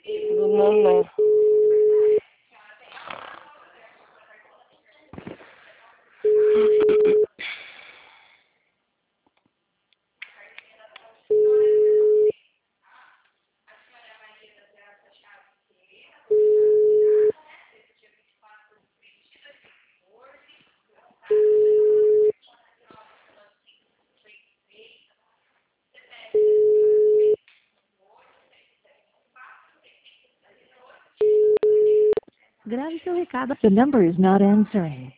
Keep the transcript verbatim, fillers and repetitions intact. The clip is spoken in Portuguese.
Não, não. Grave seu recado. The number is not answering.